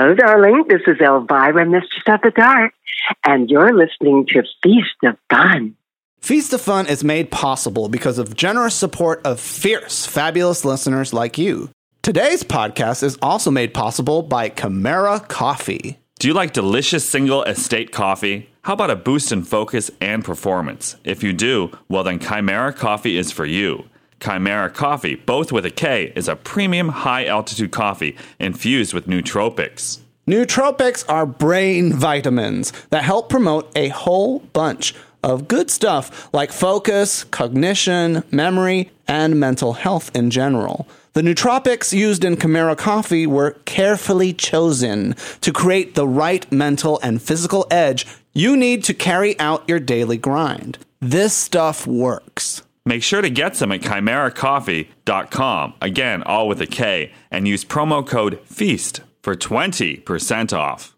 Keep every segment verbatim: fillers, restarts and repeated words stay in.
Hello, darling. This is Elvira, Mistress of the Dark, and you're listening to Feast of Fun. Feast of Fun is made possible because of generous support of fierce, fabulous listeners like you. Today's podcast is also made possible by Chimera Coffee. Do you like delicious single estate coffee? How about a boost in focus and performance? If you do, well then Chimera Coffee is for you. Chimera Coffee, both with a K, is a premium high-altitude coffee infused with nootropics. Nootropics are brain vitamins that help promote a whole bunch of good stuff like focus, cognition, memory, and mental health in general. The nootropics used in Chimera Coffee were carefully chosen to create the right mental and physical edge you need to carry out your daily grind. This stuff works. Make sure to get some at chimera coffee dot com, again, all with a K, and use promo code FEAST for twenty percent off.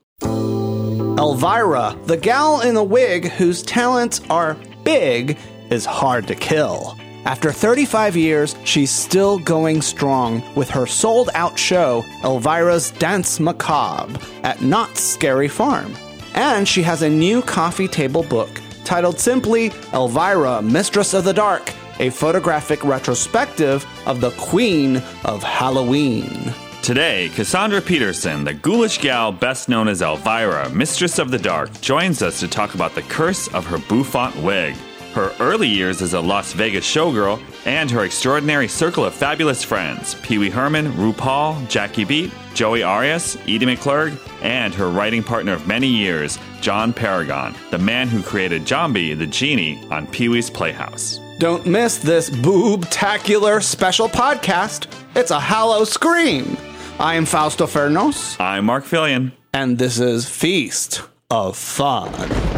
Elvira, the gal in the wig whose talents are big, is hard to kill. After thirty-five years, she's still going strong with her sold-out show, Elvira's Dance Macabre, at Knott's Scary Farm. And she has a new coffee table book titled simply Elvira, Mistress of the Dark, a photographic retrospective of the Queen of Halloween. Today, Cassandra Peterson, the ghoulish gal best known as Elvira, Mistress of the Dark, joins us to talk about the curse of her bouffant wig, her early years as a Las Vegas showgirl, and her extraordinary circle of fabulous friends, Pee Wee Herman, RuPaul, Jackie Beat, Joey Arias, Edie McClurg, and her writing partner of many years, John Paragon, the man who created Jambi the Genie on Pee Wee's Playhouse. Don't miss this boob-tacular special podcast. It's a Hallow Scream. I am Fausto Fernos. I'm Mark Fillion. And this is Feast of Fun.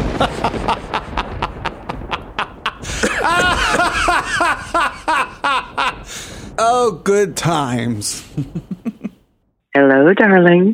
Oh, good times. Hello, darling.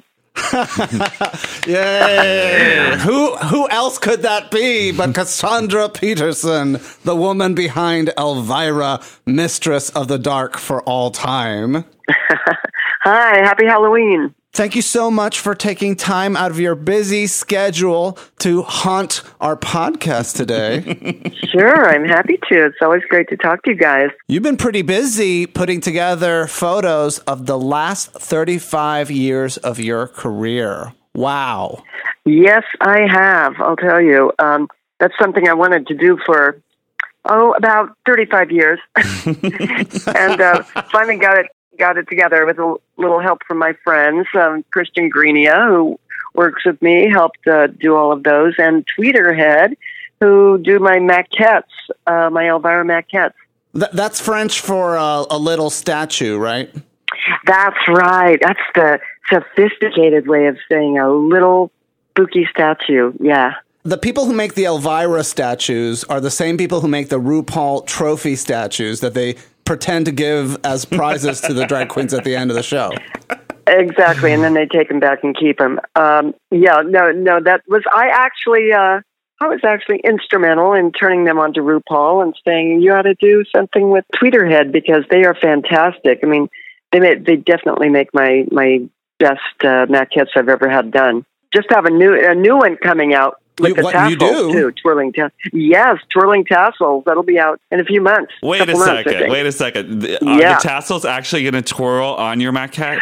Yay! who who else could that be but Cassandra Peterson, the woman behind Elvira, Mistress of the Dark for all time? Hi, happy Halloween. Thank you so much for taking time out of your busy schedule to haunt our podcast today. Sure, I'm happy to. It's always great to talk to you guys. You've been pretty busy putting together photos of the last thirty-five years of your career. Wow. Yes, I have. I'll tell you. Um, that's something I wanted to do for, oh, about thirty-five years. and uh, finally got it got it together with a little help from my friends. Um, Christian Greenia, who works with me, helped uh, do all of those, and Tweeterhead, who do my maquettes, uh, my Elvira maquettes. Th- that's French for uh, a little statue, right? That's right. That's the sophisticated way of saying a little spooky statue. Yeah. The people who make the Elvira statues are the same people who make the RuPaul trophy statues that they pretend to give as prizes to the drag queens at the end of the show. Exactly, and then they take them back and keep them. Um, yeah, no, no, that was, I actually, uh, I was actually instrumental in turning them onto RuPaul and saying, you ought to do something with Tweeterhead because they are fantastic. I mean, they made, they definitely make my, my best uh, maquettes I've ever had done. Just have a new, a new one coming out. With you, the what, tassels, you do? too, twirling tassels. Yes, twirling tassels. That'll be out in a few months. Wait a months, second. Wait a second. Are yeah. the tassels actually going to twirl on your maquette?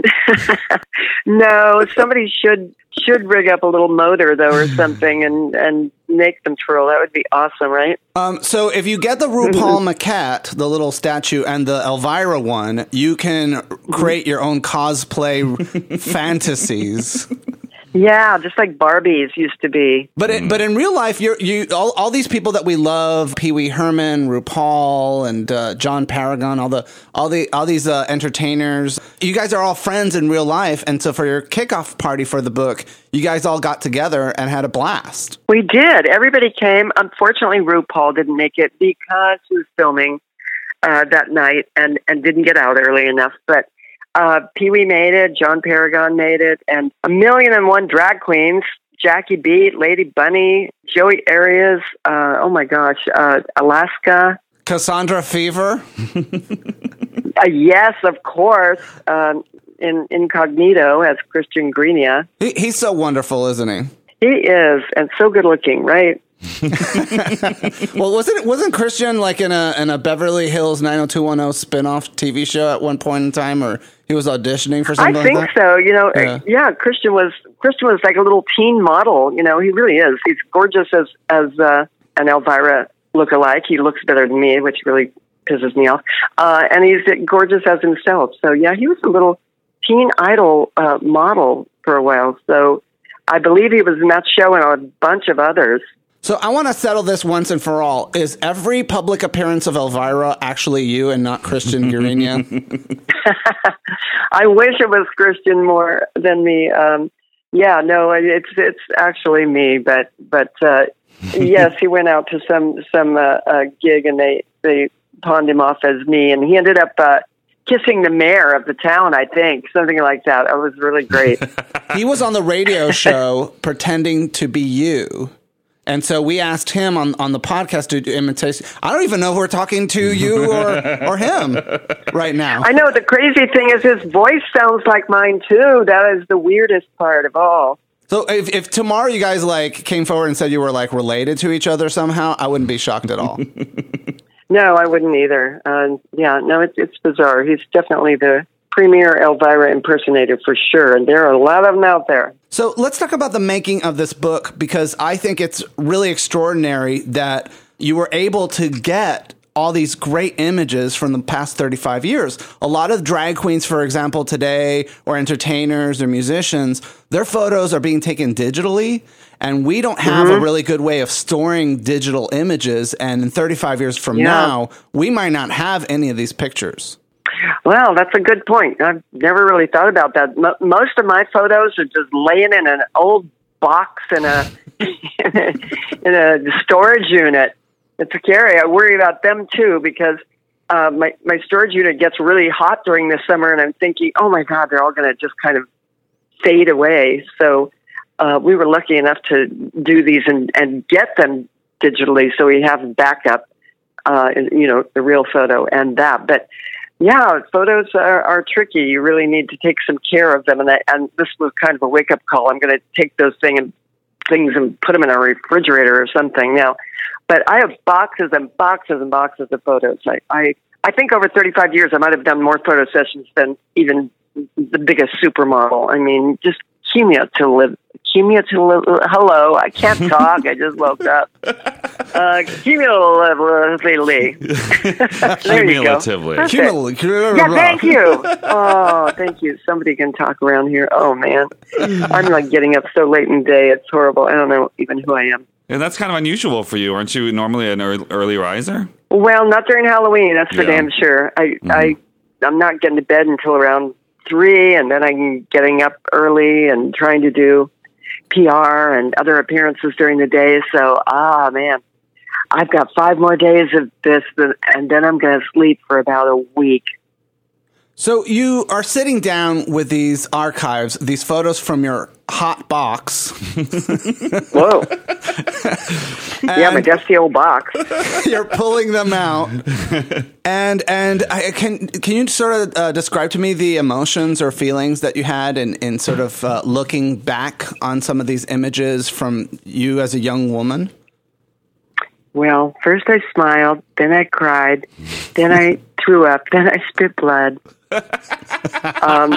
No, somebody should should rig up a little motor, though, or something, and, and make them twirl. That would be awesome, right? Um, so if you get the RuPaul maquette, the little statue, and the Elvira one, you can create your own cosplay fantasies. Yeah, just like Barbies used to be. But it, but in real life, you're, you all, all these people that we love, Pee Wee Herman, RuPaul, and uh, John Paragon, all the all the all these uh, entertainers. You guys are all friends in real life, and so for your kickoff party for the book, you guys all got together and had a blast. We did. Everybody came. Unfortunately, RuPaul didn't make it because he was filming uh, that night and and didn't get out early enough. But Uh, Pee Wee made it, John Paragon made it, and a million and one drag queens, Jackie Beat, Lady Bunny, Joey Arias, uh, oh my gosh, uh, Alaska. Cassandra Fever? uh, yes, of course. Um, in incognito as Christian Greenia. He, he's so wonderful, isn't he? He is, and so good looking, right? Well, wasn't wasn't Christian like in a in a Beverly Hills nine oh two one oh spinoff T V show at one point in time, or he was auditioning for something? I think like that? so. You know, Yeah. yeah. Christian was Christian was like a little teen model. You know, he really is. He's gorgeous as as uh, an Elvira lookalike. He looks better than me, which really pisses me off. Uh, and he's gorgeous as himself. So yeah, he was a little teen idol uh, model for a while. So I believe he was in that show and a bunch of others. So I want to settle this once and for all. Is every public appearance of Elvira actually you and not Christian Greenia? I wish it was Christian more than me. Um, yeah, no, it's it's actually me. But but uh, yes, he went out to some some uh, uh, gig and they they pawned him off as me, and he ended up uh, kissing the mayor of the town. I think something like that. It was really great. He was on the radio show pretending to be you. And so we asked him on, on the podcast to do imitation. I don't even know if we're talking to you or, or him right now. I know. The crazy thing is his voice sounds like mine, too. That is the weirdest part of all. So if, if tomorrow you guys like came forward and said you were like related to each other somehow, I wouldn't be shocked at all. No, I wouldn't either. Uh, yeah, no, it's, it's bizarre. He's definitely the premier Elvira impersonator for sure. And there are a lot of them out there. So let's talk about the making of this book, because I think it's really extraordinary that you were able to get all these great images from the past thirty-five years. A lot of drag queens, for example, today, or entertainers or musicians, their photos are being taken digitally, and we don't have mm-hmm. a really good way of storing digital images. And in thirty-five years from yeah. now, we might not have any of these pictures. Well, that's a good point. I've never really thought about that. Mo- most of my photos are just laying in an old box in a in a, in a storage unit. It's scary. I worry about them too, because uh, my my storage unit gets really hot during the summer, and I'm thinking, oh my God, they're all going to just kind of fade away. So uh, we were lucky enough to do these and, and get them digitally, so we have backup, uh, you know, the real photo and that. But yeah, photos are, are tricky. You really need to take some care of them. And I, and this was kind of a wake-up call. I'm going to take those thing and, things and put them in a refrigerator or something now. But I have boxes and boxes and boxes of photos. I, I, I think over thirty-five years, I might have done more photo sessions than even the biggest supermodel. I mean, just cumulative. Cumulative. Hello, I can't talk. I just woke up. Uh, cumulatively. There you go. Cumulatively. Yeah, thank you. Oh, thank you. Somebody can talk around here. Oh, man. I'm like getting up so late in the day. It's horrible. I don't know even who I am. And that's kind of unusual for you. Aren't you normally an early, early riser? Well, not during Halloween. That's for yeah. damn sure. I, mm-hmm. I, I'm not getting to bed until around three, and then I'm getting up early and trying to do P R and other appearances during the day. So, ah, man, I've got five more days of this, and then I'm going to sleep for about a week. So you are sitting down with these archives, these photos from your hot box. Whoa. Yeah, my dusty old box. You're pulling them out. And and I, can can you sort of uh, describe to me the emotions or feelings that you had in, in sort of uh, looking back on some of these images from you as a young woman? Well, first I smiled, then I cried, then I threw up, then I spit blood. um,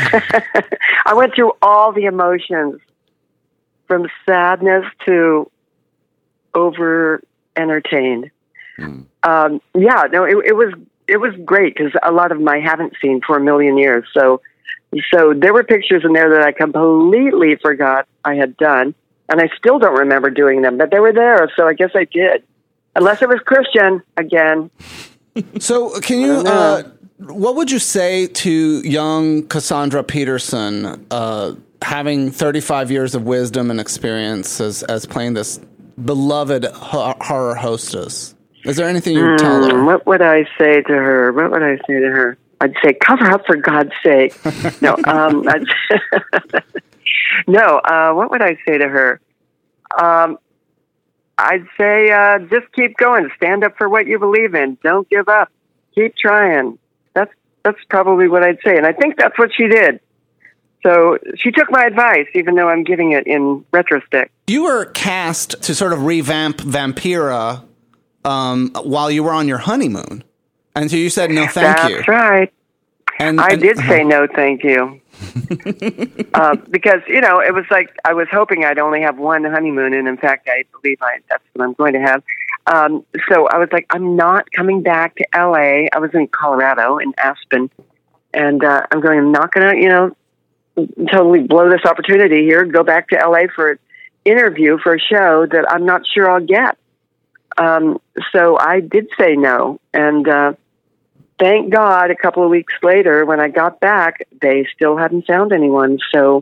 I went through all the emotions, from sadness to over entertained. Mm. Um, yeah, no, it, it was it was great, because a lot of them I haven't seen for a million years. So, so there were pictures in there that I completely forgot I had done, and I still don't remember doing them, but they were there. So I guess I did, unless it was Christian again. So can you? Uh, what would you say to young Cassandra Peterson, uh, having thirty-five years of wisdom and experience as, as playing this beloved horror hostess? Is there anything you'd mm, tell her? What would I say to her? What would I say to her? I'd say, cover up, for God's sake. No, um, I'd, no. Uh, what would I say to her? Um, I'd say, uh, just keep going. Stand up for what you believe in. Don't give up. Keep trying. That's that's probably what I'd say. And I think that's what she did. So she took my advice, even though I'm giving it in retrospect. You were cast to sort of revamp Vampira um, while you were on your honeymoon. And so you said, no, thank that's you. That's right. And, I and, did uh-huh. say no, thank you. uh, because, you know, it was like I was hoping I'd only have one honeymoon. And in fact, I believe I, that's what I'm going to have. Um, so I was like, I'm not coming back to L A. I was in Colorado, in Aspen. And uh, I'm going, I'm not going to, you know, totally blow this opportunity here, go back to L A for an interview for a show that I'm not sure I'll get. Um, so I did say no. And uh, thank God a couple of weeks later, when I got back, they still hadn't found anyone. So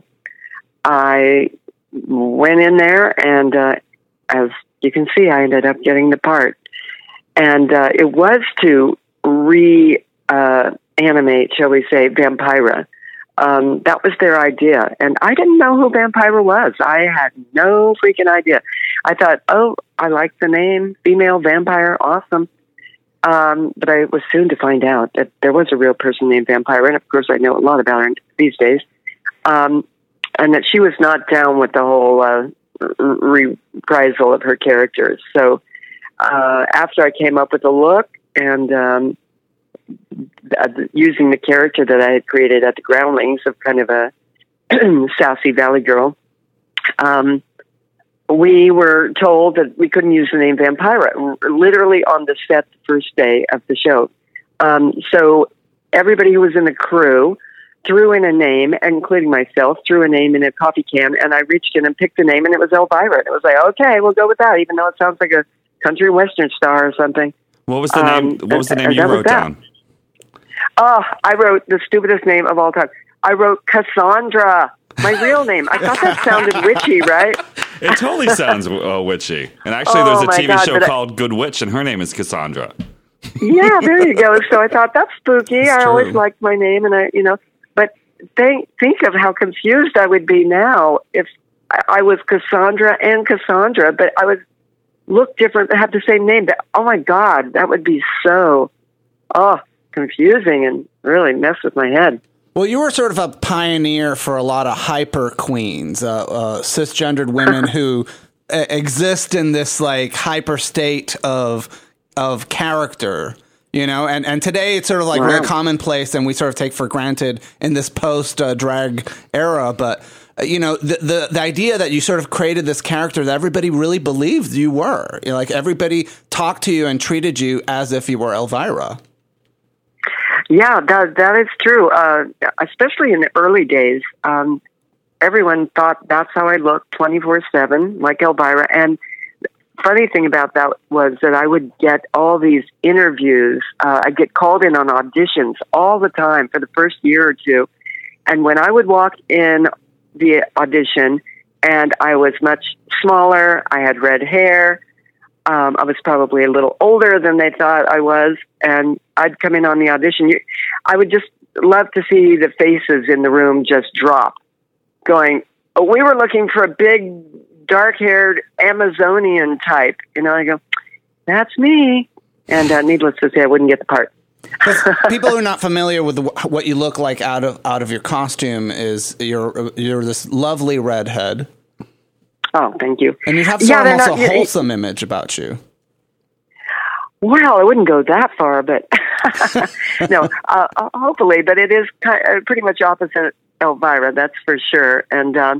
I went in there, and uh, as you can see, I ended up getting the part. And uh, it was to re uh, animate, shall we say, Vampira. Um, that was their idea. And I didn't know who Vampira was. I had no freaking idea. I thought, oh, I like the name, female vampire, awesome. Um, but I was soon to find out that there was a real person named Vampira. And of course, I know a lot about her these days. Um, and that she was not down with the whole uh, reprisal of her characters. So uh, after I came up with the look and um, using the character that I had created at the Groundlings of kind of a sassy valley girl, um, we were told that we couldn't use the name Vampira, literally on the set the first day of the show. Um, so everybody who was in the crew threw in a name, including myself, threw a name in a coffee can, and I reached in and picked a name, and it was Elvira. It was like, okay, we'll go with that, even though it sounds like a country western star or something. What was the name? Um, what was the name and you that was wrote that. down? Oh, I wrote the stupidest name of all time. I wrote Cassandra, my real name. I thought that sounded witchy, right? It totally sounds uh, witchy. And actually, Oh, there's a my T V God, show but I- called Good Witch, and her name is Cassandra. Yeah, there you go. So I thought that's spooky. It's I true. always liked my name, and I, you know, but think think of how confused I would be now if I, I was Cassandra and Cassandra, but I would look different, have the same name. But oh my God, that would be so oh confusing and really mess with my head. Well, you were sort of a pioneer for a lot of hyper queens, uh, uh, cisgendered women who uh, exist in this like hyper state of of character, you know. And and today it's sort of like Wow. very commonplace, and we sort of take for granted in this post uh, drag era. But uh, you know, the, the the idea that you sort of created this character that everybody really believed you were, you know, like everybody talked to you and treated you as if you were Elvira. Yeah, that that is true. Uh, especially in the early days, um, everyone thought that's how I looked twenty-four seven, like Elvira. And the funny thing about that was that I would get all these interviews. Uh, I'd get called in on auditions all the time for the first year or two. And when I would walk in the audition, and I was much smaller, I had red hair, Um, I was probably a little older than they thought I was, and I'd come in on the audition. You, I would just love to see the faces in the room just drop, going, oh, we were looking for a big, dark-haired Amazonian type. You know, I go, that's me. And uh, needless to say, I wouldn't get the part. People who are not familiar with the, what you look like out of out of your costume is you're you're this lovely redhead. Oh, thank you. And you have Yeah, sort of they're almost not- a wholesome image about you. Well, I wouldn't go that far, but no, uh, hopefully. But it is kind of, pretty much opposite Elvira, that's for sure. And um,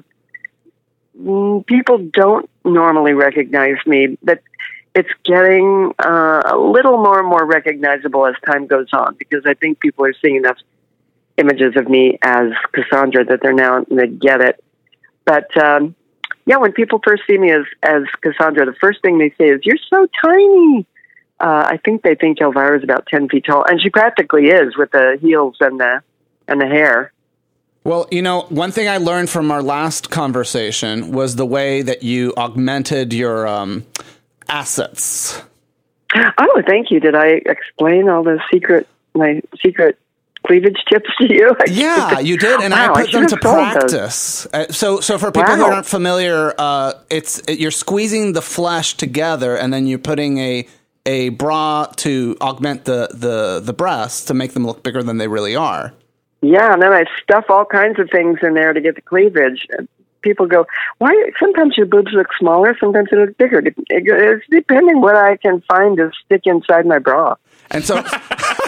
mm, people don't normally recognize me, but it's getting uh, a little more and more recognizable as time goes on, because I think people are seeing enough images of me as Cassandra that they're now they get it. But um, yeah, when people first see me as as Cassandra, the first thing they say is, "You're so tiny." Uh, I think they think Elvira is about ten feet tall, and she practically is with the heels and the and the hair. Well, you know, one thing I learned from our last conversation was the way that you augmented your um, assets. Oh, thank you. Did I explain all the secret my secret cleavage tips to you? Yeah, you did, and Wow, I I put them should to have sold those. practice. Uh, so, so for people who Wow. aren't familiar, uh, it's it, you're squeezing the flesh together, and then you're putting a a bra to augment the, the, the breasts to make them look bigger than they really are. Yeah, and then I stuff all kinds of things in there to get the cleavage. People go, why? Sometimes your boobs look smaller, sometimes they look bigger. It's depending what I can find to stick inside my bra. And so, so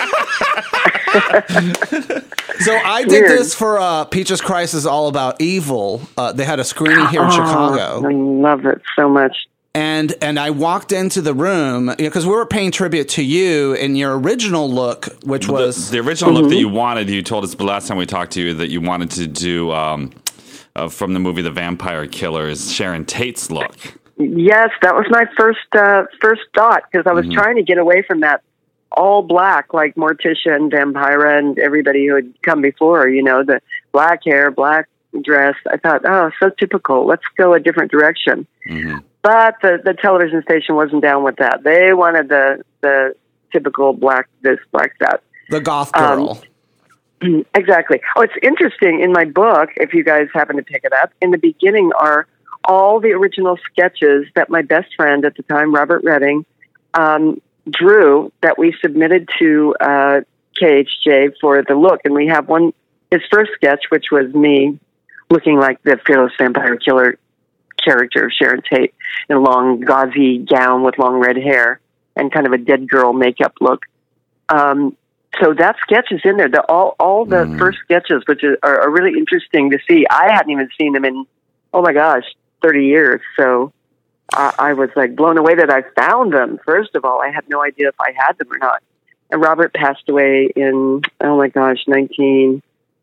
I did Weird. this for uh, Peaches Christ is All About Evil. Uh, they had a screening here in oh, Chicago. I love it so much. And and I walked into the room because you know, we were paying tribute to you in your original look, which was the, the original mm-hmm. look that you wanted. You told us the last time we talked to you that you wanted to do um, uh, from the movie The Vampire Killers, Sharon Tate's look. Yes, that was my first uh, first thought because I was mm-hmm. trying to get away from that all black like Morticia and Vampira and everybody who had come before. You know, the black hair, black dress. I thought, oh, so typical. Let's go a different direction. Mm-hmm. But the, the television station wasn't down with that. They wanted the the typical black this, black that. The goth girl. Um, exactly. Oh, it's interesting. In my book, if you guys happen to pick it up, in the beginning are all the original sketches that my best friend at the time, Robert Redding, um, drew that we submitted to uh, K H J for the look. And we have one, his first sketch, which was me looking like the Fearless Vampire Killer character of Sharon Tate in a long gauzy gown with long red hair and kind of a dead girl makeup look. Um, so that sketch is in there. The, all all the mm. first sketches, which is, are, are really interesting to see. I hadn't even seen them in, oh my gosh, thirty years. So I, I was like blown away that I found them. First of all, I had no idea if I had them or not. And Robert passed away in, oh my gosh, nineteen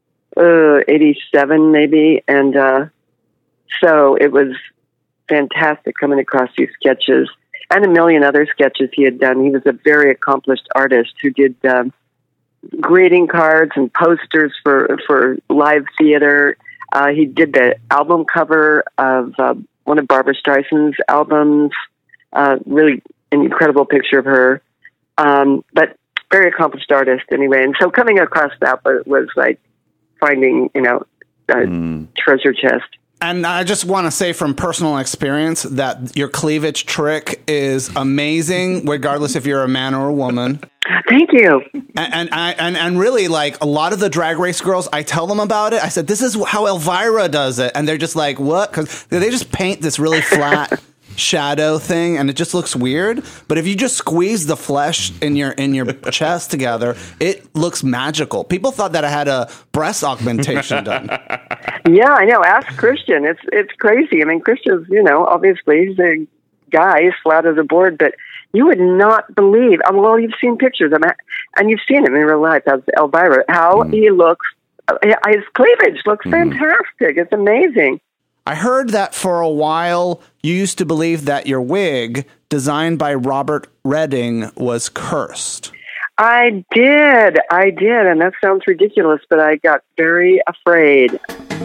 eighty-seven maybe. And, uh, so it was fantastic coming across these sketches and a million other sketches he had done. He was a very accomplished artist who did um, greeting cards and posters for, for live theater. Uh, he did the album cover of uh, one of Barbra Streisand's albums. Uh, really an incredible picture of her. Um, but very accomplished artist anyway. And so coming across that was, was like finding, you know, a mm. treasure chest. And I just want to say from personal experience that your cleavage trick is amazing, regardless if you're a man or a woman. Thank you. And and, I, and and really, like, a lot of the Drag Race girls, I tell them about it. I said, this is how Elvira does it. And they're just like, what? Because they just paint this really flat shadow thing, and it just looks weird. But if you just squeeze the flesh in your in your chest together, it looks magical. People thought that I had a breast augmentation done. Yeah, I know. Ask Christian. It's it's crazy. I mean, Christian's, you know, obviously he's a guy, he's flat as a board, but you would not believe. Um, well, you've seen pictures, I mean, and you've seen him in real life as Elvira. How mm. he looks, uh, his cleavage looks mm. fantastic. It's amazing. I heard that for a while you used to believe that your wig, designed by Robert Redding, was cursed. I did. I did. And that sounds ridiculous, but I got very afraid.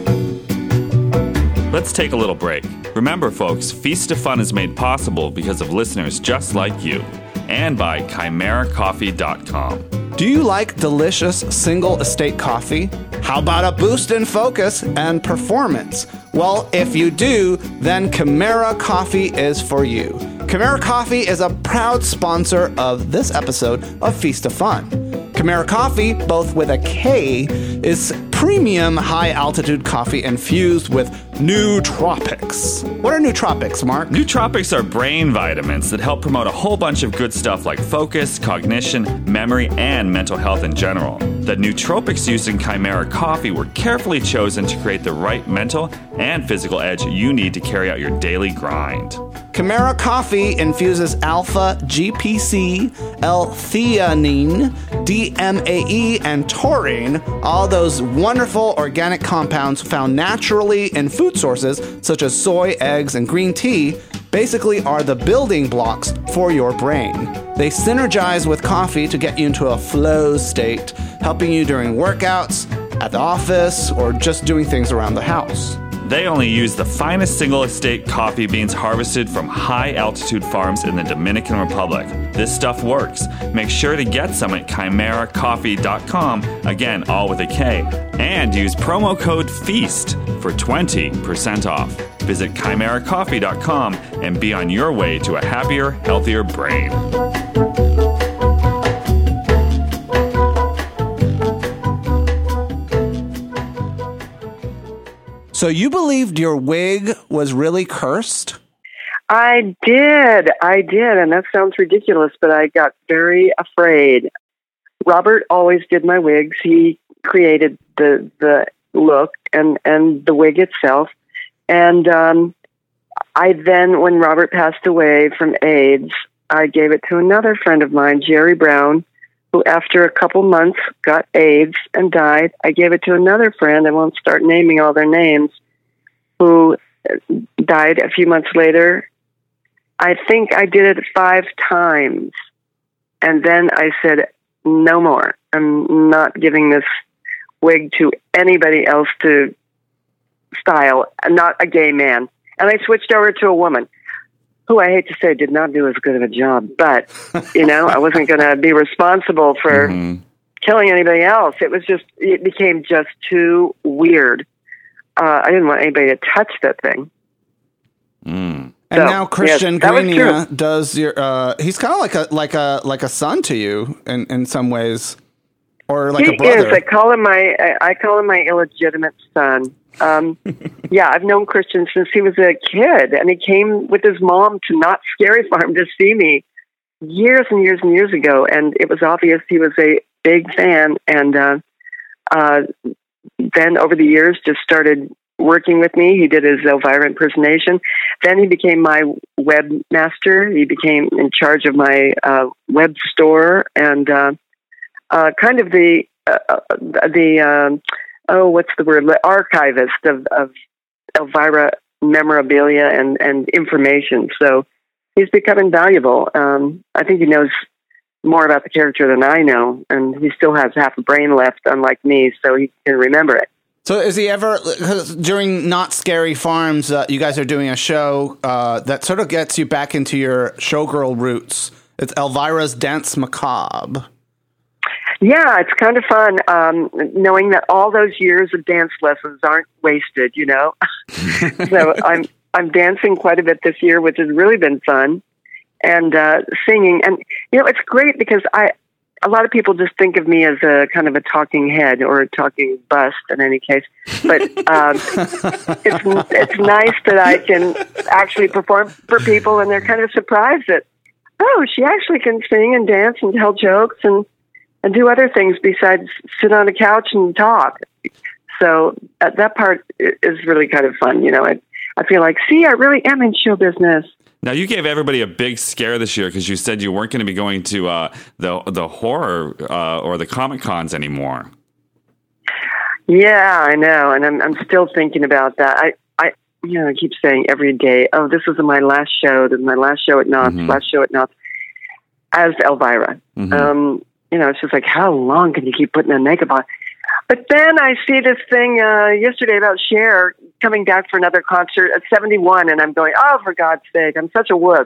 Let's take a little break. Remember, folks, Feast of Fun is made possible because of listeners just like you and by Chimera Coffee dot com. Do you like delicious single estate coffee? How about a boost in focus and performance? Well, if you do, then Chimera Coffee is for you. Chimera Coffee is a proud sponsor of this episode of Feast of Fun. Chimera Coffee, both with a K, is premium high-altitude coffee infused with nootropics. What are nootropics, Mark? Nootropics are brain vitamins that help promote a whole bunch of good stuff like focus, cognition, memory, and mental health in general. The nootropics used in Chimera Coffee were carefully chosen to create the right mental and physical edge you need to carry out your daily grind. Chimera Coffee infuses alpha, G P C, L-theanine, D M A E, and taurine, all those wonderful organic compounds found naturally in food sources such as soy, eggs, and green tea, basically are the building blocks for your brain. They synergize with coffee to get you into a flow state, helping you during workouts, at the office, or just doing things around the house. They only use the finest single estate coffee beans harvested from high altitude farms in the Dominican Republic. This stuff works. Make sure to get some at Chimera Coffee dot com, again, all with a K, and use promo code FEAST for twenty percent off. Visit chimera coffee dot com and be on your way to a happier, healthier brain. So you believed your wig was really cursed? I did. I did. And that sounds ridiculous, but I got very afraid. Robert always did my wigs. He created the the look and, and the wig itself. And um, I then, when Robert passed away from AIDS, I gave it to another friend of mine, Jerry Brown, who after a couple months got AIDS and died. I gave it to another friend, I won't start naming all their names, who died a few months later. I think I did it five times. And then I said, no more. I'm not giving this wig to anybody else to style, not a gay man. And I switched over to a woman who I hate to say did not do as good of a job, but, you know, I wasn't going to be responsible for mm-hmm. killing anybody else. It was just, it became just too weird. Uh, I didn't want anybody to touch that thing. Mm. And so, now Christian yes, Grania does your, uh, he's kind of like a, like a, like a son to you in, in some ways, or like he a brother. Is. I call him my, I, I call him my illegitimate son. Um, yeah, I've known Christian since he was a kid, and he came with his mom to Knott's Scary Farm to see me years and years and years ago, and it was obvious he was a big fan, and uh, uh, then over the years just started working with me. He did his Elvira impersonation. Then he became my webmaster. He became in charge of my uh, web store, and uh, uh, kind of the, uh, the um, oh, what's the word? The archivist of, of Elvira memorabilia and, and information. So he's become invaluable. Um, I think he knows more about the character than I know, and he still has half a brain left, unlike me, so he can remember it. So is he ever, cause during Knott's Scary Farms, uh, you guys are doing a show uh, that sort of gets you back into your showgirl roots. It's Elvira's Dance Macabre. Yeah, it's kind of fun, um, knowing that all those years of dance lessons aren't wasted, you know? So I'm I'm dancing quite a bit this year, which has really been fun, and uh, singing. And, you know, it's great because I a lot of people just think of me as a kind of a talking head or a talking bust in any case. But um, it's, it's nice that I can actually perform for people, and they're kind of surprised that, oh, she actually can sing and dance and tell jokes and and do other things besides sit on a couch and talk. So uh, that part is really kind of fun. You know, I, I feel like, see, I really am in show business. Now, you gave everybody a big scare this year because you said you weren't going to be going to uh, the the horror uh, or the Comic Cons anymore. Yeah, I know. And I'm I'm still thinking about that. I, I you know, I keep saying every day, oh, this is my last show. This is my last show at Knott's, mm-hmm. last show at Knott's as Elvira. Mm-hmm. Um You know, it's just like, how long can you keep putting that makeup on? But then I see this thing uh, yesterday about Cher coming back for another concert at seventy-one, and I'm going, oh, for God's sake, I'm such a wuss.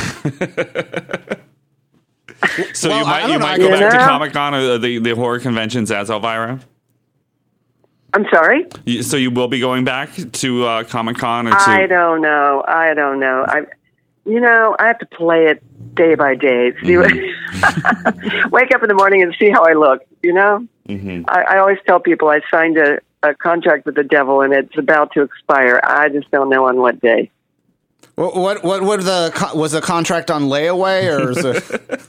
So well, you might you know, might go back know? to Comic-Con or the, the horror conventions as Elvira? I'm sorry? You, so you will be going back to uh, Comic-Con? Or to- I don't know. I don't know. I, You know, I have to play it day by day. See mm-hmm. what, wake up in the morning and see how I look, you know? Mm-hmm. I, I always tell people I signed a, a contract with the devil and it's about to expire. I just don't know on what day. What what what, what the was the contract on layaway, or is it?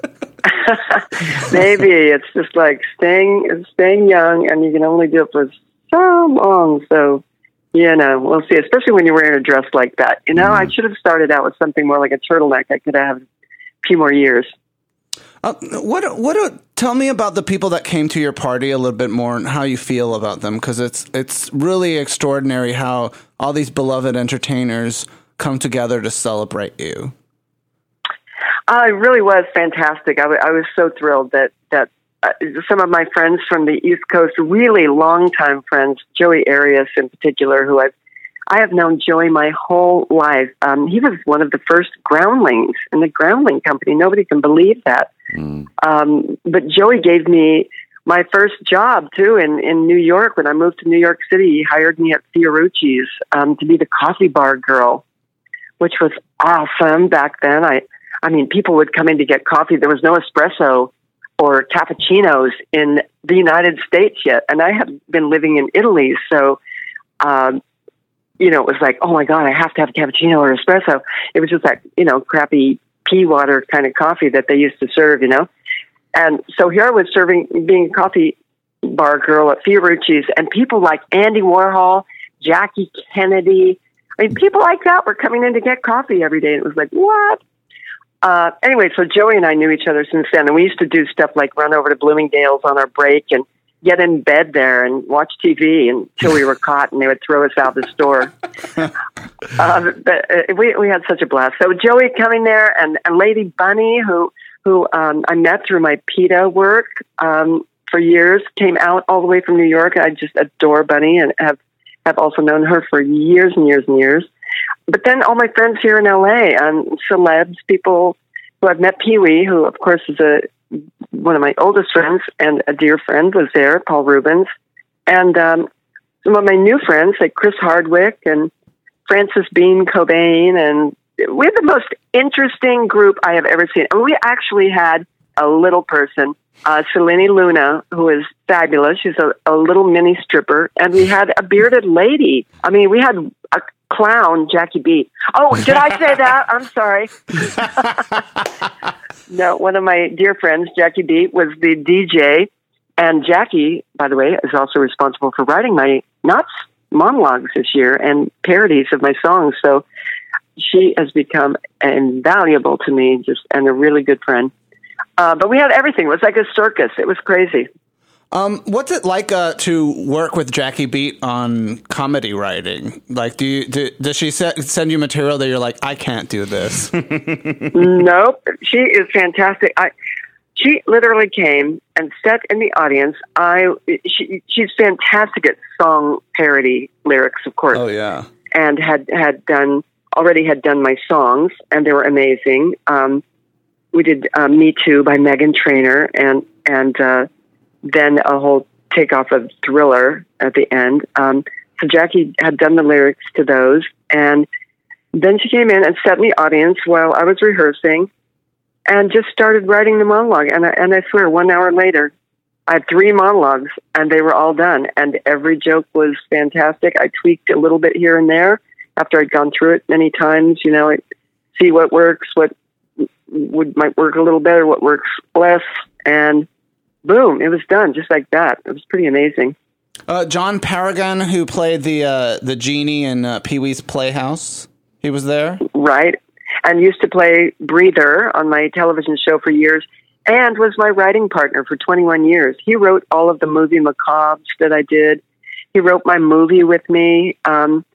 Maybe it's just like staying staying young, and you can only do it for so long. So, you know, we'll see. Especially when you're wearing a dress like that. You know, mm. I should have started out with something more like a turtleneck. I could have a few more years. Uh, what what? Tell me about the people that came to your party a little bit more, and how you feel about them, because it's it's really extraordinary how all these beloved entertainers come together to celebrate you. Uh, it really was fantastic. I, w- I was so thrilled that that uh, some of my friends from the East Coast, really longtime friends, Joey Arias in particular, who I've I have known Joey my whole life. Um, he was one of the first groundlings in the Groundling Company. Nobody can believe that. Mm. Um, but Joey gave me my first job too in, in New York. When I moved to New York City, he hired me at Fiorucci's um, to be the coffee bar girl, which was awesome back then. I, I mean, people would come in to get coffee. There was no espresso or cappuccinos in the United States yet. And I had been living in Italy. So, um, you know, it was like, oh my God, I have to have a cappuccino or espresso. It was just that, you know, crappy pea water kind of coffee that they used to serve, you know? And so here I was serving, being a coffee bar girl at Fiorucci's, and people like Andy Warhol, Jackie Kennedy, I mean, people like that were coming in to get coffee every day. And it was like, what? Uh, anyway, so Joey and I knew each other since then, and we used to do stuff like run over to Bloomingdale's on our break and get in bed there and watch T V until we were caught and they would throw us out the store. uh, but uh, we we had such a blast. So Joey coming there, and, and Lady Bunny, who who um, I met through my PETA work um, for years, came out all the way from New York. I just adore Bunny and have have also known her for years and years and years. But then all my friends here in L A, um, celebs, people who I've met, Pee Wee, who of course is a one of my oldest friends and a dear friend, was there, Paul Rubens. And um, some of my new friends, like Chris Hardwick and Francis Bean Cobain. And we had the most interesting group I have ever seen. And we actually had a little person, uh, Selene Luna, who is fabulous. She's a, a little mini stripper. And we had a bearded lady. I mean, we had a clown, Jackie Beat. Oh, did I say that? I'm sorry. No, one of my dear friends, Jackie Beat, was the D J. And Jackie, by the way, is also responsible for writing my Knots monologues this year and parodies of my songs. So she has become invaluable to me, just and a really good friend. Uh, but we had everything. It was like a circus. It was crazy. Um, what's it like uh, to work with Jackie Beat on comedy writing? Like, do you do, does she se- send you material that you're like, I can't do this? Nope, she is fantastic. I, she literally came and sat in the audience. I she, she's fantastic at song parody lyrics, of course. Oh yeah, and had had done already had done my songs, and they were amazing. Um, we did uh, Me Too by Meghan Trainor, and and. Uh, then a whole takeoff of Thriller at the end. Um, so Jackie had done the lyrics to those. And then she came in and sat in the audience while I was rehearsing and just started writing the monologue. And I, and I swear, one hour later, I had three monologues and they were all done. And every joke was fantastic. I tweaked a little bit here and there after I'd gone through it many times, you know, see what works, what would might work a little better, what works less. And boom, it was done just like that. It was pretty amazing. Uh, John Paragon, who played the uh, the genie in uh, Pee Wee's Playhouse, he was there? Right. And used to play Breather on my television show for years and was my writing partner for twenty-one years. He wrote all of the movie Macabres that I did. He wrote my movie with me, um,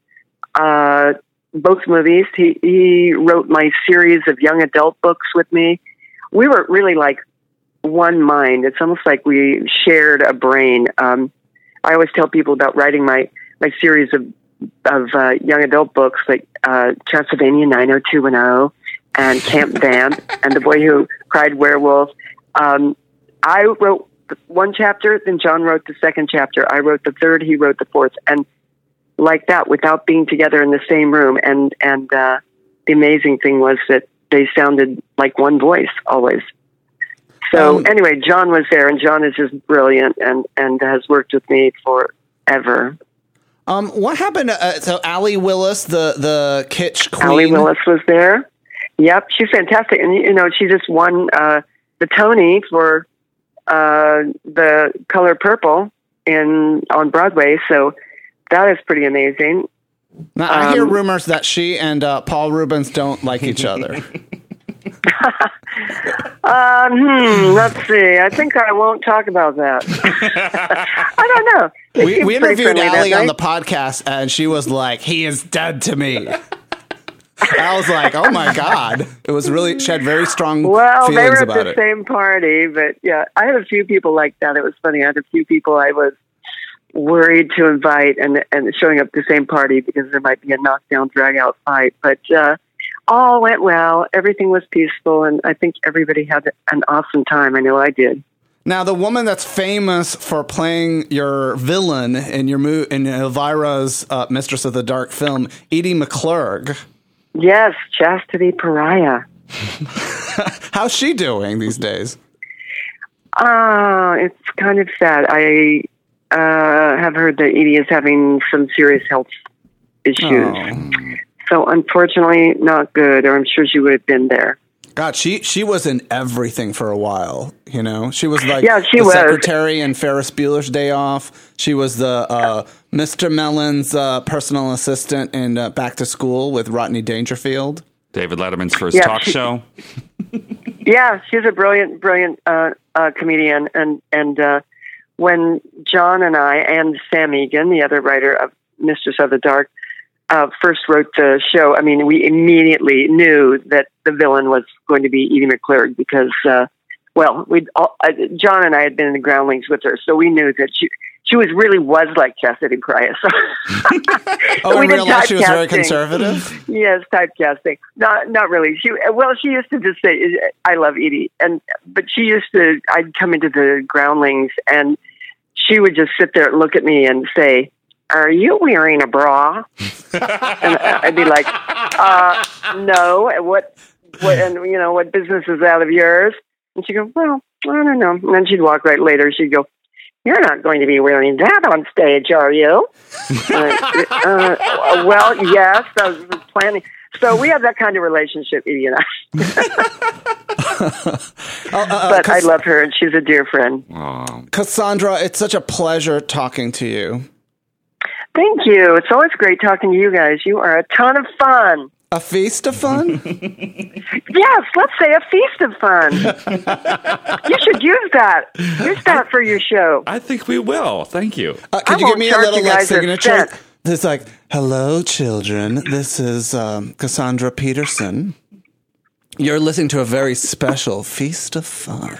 uh, both movies. He, he wrote my series of young adult books with me. We were really like one mind. It's almost like we shared a brain. Um, I always tell people about writing my, my series of of uh, young adult books like uh, Transylvania nine oh two one oh and Camp Vamp and The Boy Who Cried Werewolf. Um, I wrote one chapter, then John wrote the second chapter. I wrote the third, he wrote the fourth. And like that, without being together in the same room. And, and uh, the amazing thing was that they sounded like one voice always. So um, anyway, John was there, and John is just brilliant and, and has worked with me forever. Um, what happened? To, uh, so Allee Willis, the the kitsch queen. Allee Willis was there. Yep, she's fantastic, and you know she just won uh, the Tony for uh, the Color Purple in on Broadway. So that is pretty amazing. Now I um, hear rumors that she and uh, Paul Rubens don't like each other. um, hmm, let's see. I think I won't talk about that. I don't know. It we we interviewed Allee on night. the podcast, and she was like, "He is dead to me." I was like, "Oh my god!" It was really. She had very strong well, feelings they were at about the it. same party, but yeah, I had a few people like that. It was funny. I had a few people I was worried to invite, and and showing up at the same party because there might be a knockdown, drag out fight, but. uh All went well. Everything was peaceful, and I think everybody had an awesome time. I know I did. Now, the woman that's famous for playing your villain in your mo- in Elvira's uh, Mistress of the Dark film, Edie McClurg. Yes, Chastity Pariah. How's she doing these days? Ah, uh, it's kind of sad. I uh, have heard that Edie is having some serious health issues. Oh. So, unfortunately, not good, or I'm sure she would have been there. God, she she was in everything for a while, you know? She was like yeah, she the was. secretary in Ferris Bueller's Day Off. She was the uh, Mister Mellon's uh, personal assistant in uh, Back to School with Rodney Dangerfield. David Letterman's first yeah, talk she, show. Yeah, she's a brilliant, brilliant uh, uh, comedian. And, and uh, when John and I, and Sam Egan, the other writer of Mistress of the Dark, Uh, first wrote the show, I mean, we immediately knew that the villain was going to be Edie McClurg because, uh, well, we uh, John and I had been in the Groundlings with her, so we knew that she she was really was like Chastity Pariah. So, oh, so in real life, she was very conservative. Yes, typecasting. Not not really. She well, she used to just say, "I love Edie," and but she used to. I'd come into the Groundlings, and she would just sit there and look at me and say, "Are you wearing a bra?" And I'd be like, uh, "No." What, what, and you know, what business is that of yours? And she'd go, "Well, I don't know." And then she'd walk right later. She'd go, "You're not going to be wearing that on stage, are you?" uh, uh, well, yes, I was planning. So we have that kind of relationship, Edie and I. oh, uh, but Cass- I love her, and she's a dear friend. Aww. Cassandra, it's such a pleasure talking to you. Thank you. It's always great talking to you guys. You are a ton of fun. A feast of fun? Yes, let's say a feast of fun. You should use that. Use that for your show. I think we will. Thank you. Uh, could I you give me a little like signature? A It's like, hello, children. This is um, Cassandra Peterson. You're listening to a very special feast of fun.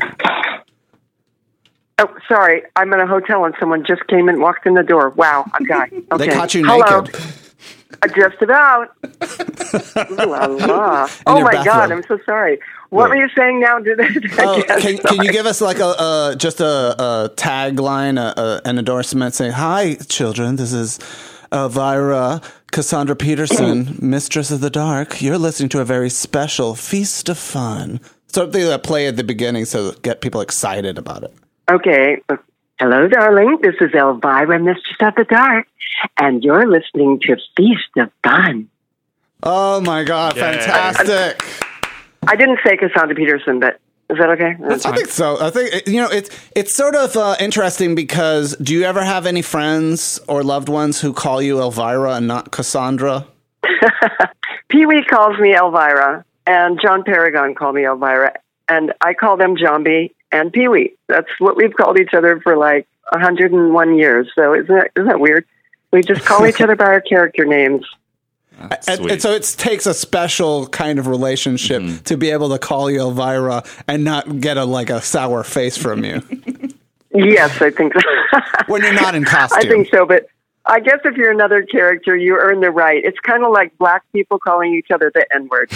Oh, sorry. I'm in a hotel and someone just came and walked in the door. Wow, a guy. Okay. They caught you Hello. naked. Uh, just about. Ooh, la, la. Oh, my God. I'm so sorry. What were you saying now? Did, did oh, I can, can you give us like a uh, just a, a tagline, a, a, an endorsement saying, "Hi, children. This is Elvira Cassandra Peterson, Mistress of the Dark. You're listening to a very special feast of fun." Something that play at the beginning so that get people excited about it. Okay. Hello, darling. This is Elvira, Mistress of the Dark, and you're listening to Feast of Fun. Oh, my God. Yeah. Fantastic. I didn't say Cassandra Peterson, but is that okay? That's I think so. I think, you know, it's it's sort of uh, interesting because do you ever have any friends or loved ones who call you Elvira and not Cassandra? Pee-wee calls me Elvira, and John Paragon called me Elvira, and I call them Zombie and Pee-wee. That's what we've called each other for like one hundred one years. So isn't that, isn't that weird? We just call each other by our character names. And, and so it takes a special kind of relationship mm-hmm. to be able to call you Elvira and not get a like a sour face from you. Yes, I think so. When you're not in costume. I think so, but I guess if you're another character, you earn the right. It's kind of like black people calling each other the N-word.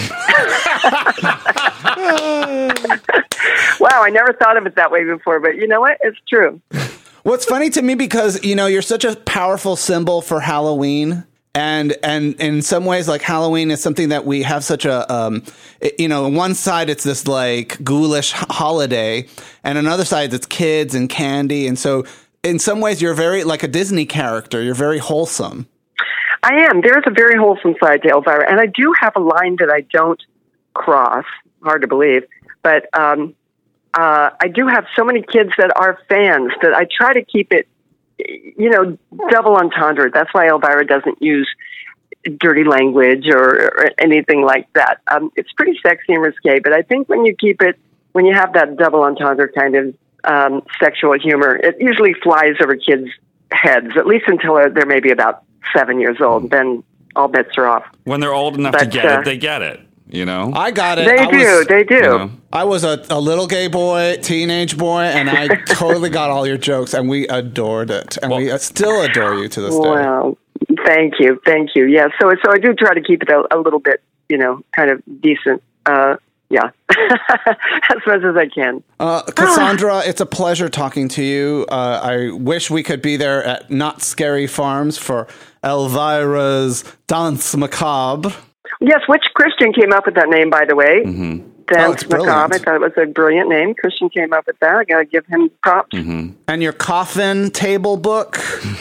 Wow, I never thought of it that way before, but you know what? It's true. What's funny to me because, you know, you're such a powerful symbol for Halloween. And and in some ways, like Halloween is something that we have such a, um, it, you know, on one side it's this like ghoulish holiday, and on another side it's kids and candy. And so in some ways you're very like a Disney character. You're very wholesome. I am. There's a very wholesome side to Elvira. And I do have a line that I don't cross. Hard to believe. But um, uh, I do have so many kids that are fans that I try to keep it, you know, double entendre. That's why Elvira doesn't use dirty language or, or anything like that. Um, it's pretty sexy and risque, but I think when you keep it, when you have that double entendre kind of um, sexual humor, it usually flies over kids' heads, at least until they're maybe about seven years old. Then all bets are off. When they're old enough but, to get uh, it, they get it. You know, I got it. They I do. Was, they do. You know, I was a, a little gay boy, teenage boy, and I totally got all your jokes, and we adored it, and well, we still adore you to this day. Well, thank you, thank you. Yeah, so so I do try to keep it a, a little bit, you know, kind of decent, uh, yeah, as much as I can. Uh, Cassandra, it's a pleasure talking to you. Uh, I wish we could be there at Not Scary Farms for Elvira's Danse Macabre. Yes, which Christian came up with that name, by the way? Mm-hmm. Danse Oh, Macabre. I thought it was a brilliant name. Christian came up with that. I got to give him props. Mm-hmm. And your coffin table book.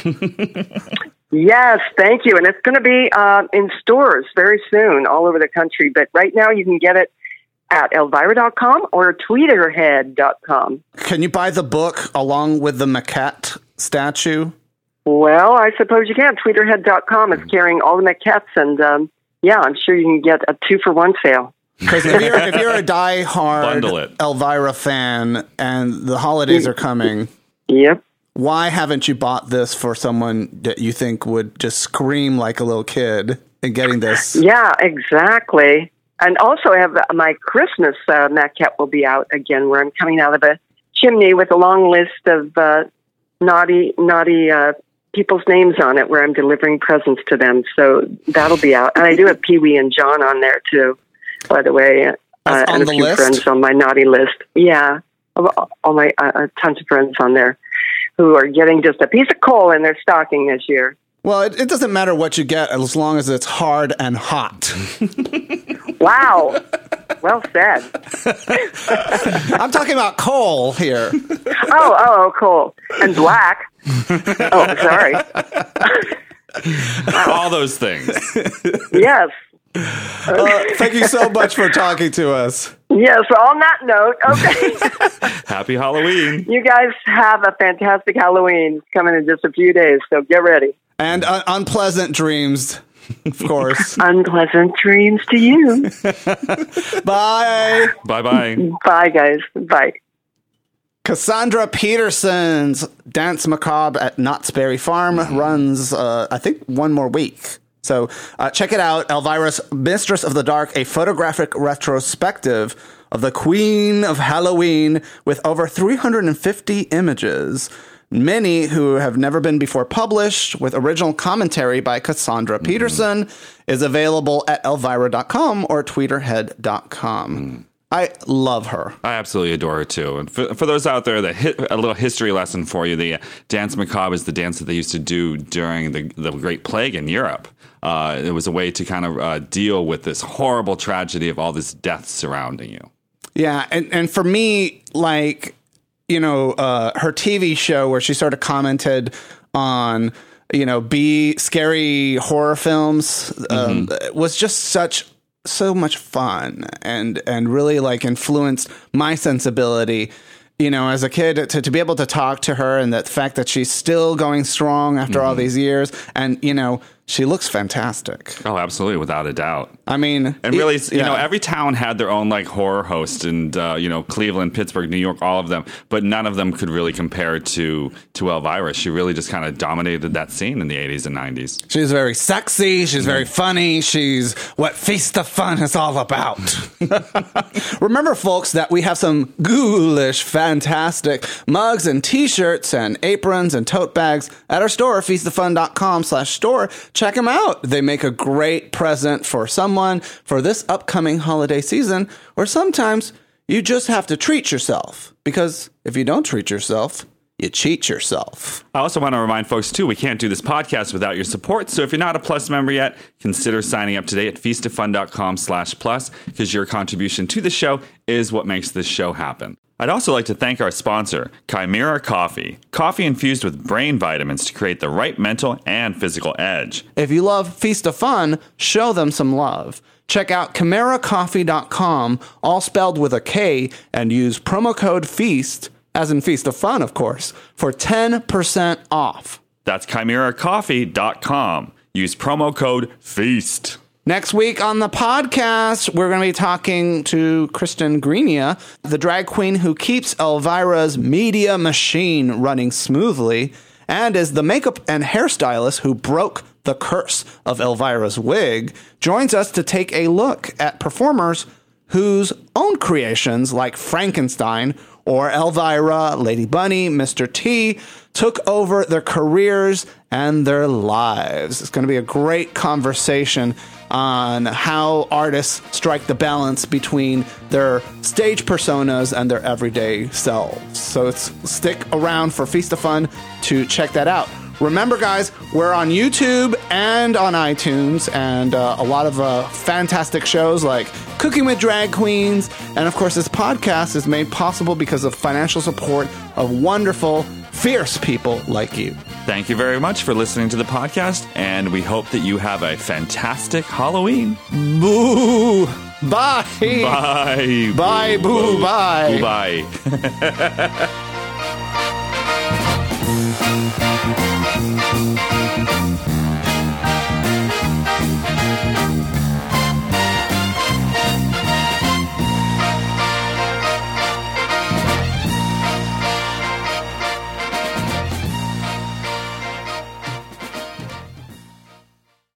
Yes, thank you. And it's going to be uh, in stores very soon all over the country. But right now you can get it at elvira dot com or tweeterhead dot com. Can you buy the book along with the maquette statue? Well, I suppose you can. tweeterhead dot com is carrying all the maquettes. And um, yeah, I'm sure you can get a two-for-one sale. Because if you're, if you're a Bundle it. die-hard Elvira fan and the holidays are coming, Yep. why haven't you bought this for someone that you think would just scream like a little kid in getting this? Yeah, exactly. And also I have uh, my Christmas uh, maquette will be out again, where I'm coming out of a chimney with a long list of uh, naughty, naughty uh, people's names on it, where I'm delivering presents to them. So that'll be out. And I do have Pee Wee and John on there too, by the way, uh, That's on and a the few list? friends on my naughty list. Yeah, all all my uh, uh, tons of friends on there who are getting just a piece of coal in their stocking this year. Well, it, it doesn't matter what you get as long as it's hard and hot. Wow. Well said. I'm talking about coal here. Oh, oh, oh, cool. And black. Oh, sorry. All those things. Yes. Uh, thank you so much for talking to us. Yes, on that note, okay. Happy Halloween. You guys have a fantastic Halloween coming in just a few days, so get ready. And uh, unpleasant dreams, of course. Unpleasant dreams to you. Bye. Bye-bye. Bye, guys. Bye. Cassandra Peterson's Danse Macabre at Knott's Berry Farm runs, uh, I think, one more week. So uh, check it out. Elvira's Mistress of the Dark, a photographic retrospective of the Queen of Halloween with over three hundred fifty images, many who have never been before published, with original commentary by Cassandra mm-hmm. Peterson, is available at elvira dot com or tweeterhead dot com. Mm. I love her. I absolutely adore her, too. And for, for those out there, that hit, a little history lesson for you. The uh, Danse Macabre is the dance that they used to do during the, the Great Plague in Europe. Uh, it was a way to kind of uh, deal with this horrible tragedy of all this death surrounding you. Yeah, and, and for me, like, you know, uh, her T V show where she sort of commented on, you know, B scary horror films um, mm-hmm. was just such... so much fun and and really like influenced my sensibility, you know, as a kid, to, to be able to talk to her, and the fact that she's still going strong after mm-hmm. all these years. And, you know, she looks fantastic. Oh, absolutely. Without a doubt. I mean, and really, it, you yeah. know, every town had their own like horror host, and, uh, you know, Cleveland, Pittsburgh, New York, all of them. But none of them could really compare to to Elvira. She really just kind of dominated that scene in the eighties and nineties. She's very sexy. She's mm-hmm. very funny. She's what Feast of Fun is all about. Remember, folks, that we have some ghoulish, fantastic mugs and T-shirts and aprons and tote bags at our store, feast of fun dot com slash store. Check them out. They make a great present for someone for this upcoming holiday season, or sometimes you just have to treat yourself, because if you don't treat yourself, you cheat yourself. I also want to remind folks, too, we can't do this podcast without your support. So if you're not a Plus member yet, consider signing up today at feast of fun dot com slash plus, because your contribution to the show is what makes this show happen. I'd also like to thank our sponsor, Chimera Coffee. Coffee infused with brain vitamins to create the right mental and physical edge. If you love Feast of Fun, show them some love. Check out chimera coffee dot com, all spelled with a K, and use promo code FEAST, as in Feast of Fun, of course, for ten percent off. That's chimera coffee dot com. Use promo code FEAST. Next week on the podcast, we're going to be talking to Kristen Greenia, the drag queen who keeps Elvira's media machine running smoothly, and is the makeup and hairstylist who broke the curse of Elvira's wig, joins us to take a look at performers whose own creations, like Frankenstein, or Elvira, Lady Bunny, Mister T, took over their careers and their lives. It's going to be a great conversation on how artists strike the balance between their stage personas and their everyday selves. So it's, stick around for Feast of Fun to check that out. Remember, guys, we're on YouTube and on iTunes, and uh, a lot of uh, fantastic shows like Cooking with Drag Queens. And, of course, this podcast is made possible because of financial support of wonderful, fierce people like you. Thank you very much for listening to the podcast, and we hope that you have a fantastic Halloween. Boo! Bye! Bye! Bye, boo, bye! Boo, bye.